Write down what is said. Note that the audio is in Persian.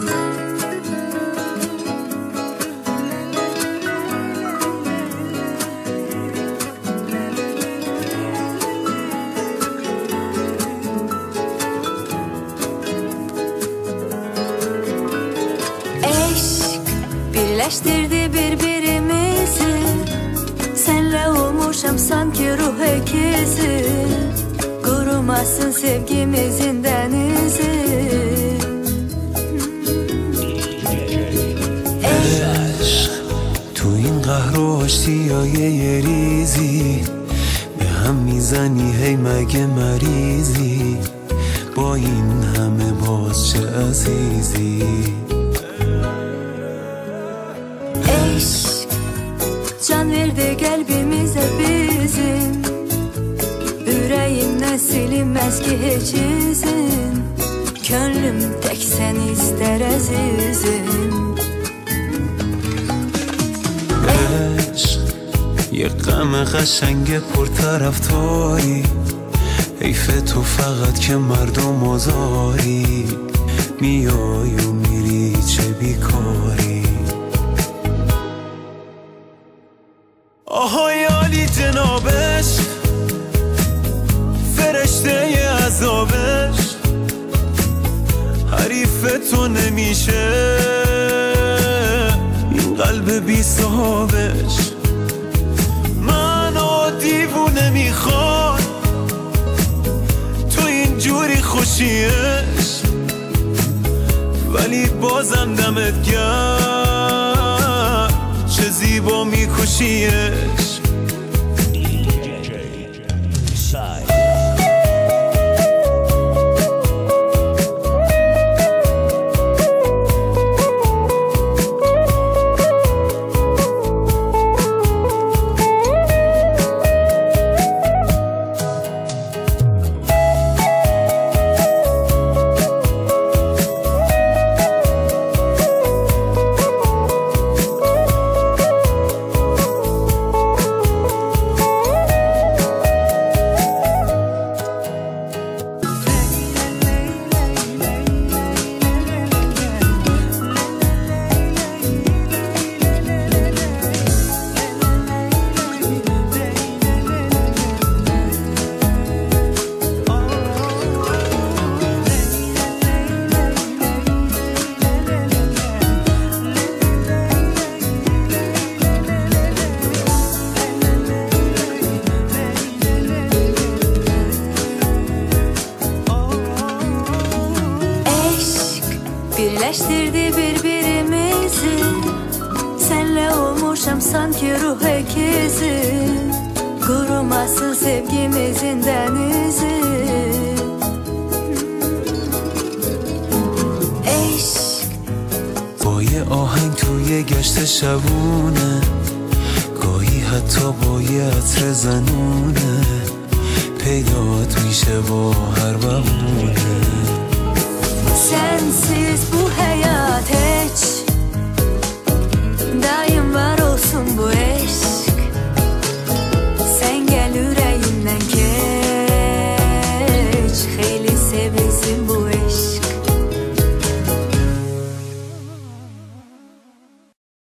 Birleştirdi birbirimizi, senle olmuşam sanki ruh ikizi. Kurumasın sevgimizin denizi. عشق تو این قهر و اشتیای یه ریزی به هم میزنی هی مگه مریضی با این همه باز چه عزیزی. Can verdi kalbimize bizim, yüreğimden silinmez ki hiç izin. Könlüm tek sen ister azizim. عشق یه غم قشنگ پرطرفداری، حیف تو فقط که مردم آزاری، میای و میری چه بیکاری. آهای عالی جنابش، فرشته عذابش، حریف تو نمیشه این قلب بی صاحبش. منو دیوونه میخواد تو اینجوری خوشیش، ولی بازم دمت گرم چه زیبا میکشیش. Birleştirdi birbirimizi, senle olmuşam sanki ruh ikizi. Kurumasın sevgimizin denizi. عشق با یه آهنگ توی گشت شبونه، گاهی حتی با یه عطر زنونه، پیدات میشه با هر بهونه. Sensiz bu hayat hiç, daim var olsun bu eş.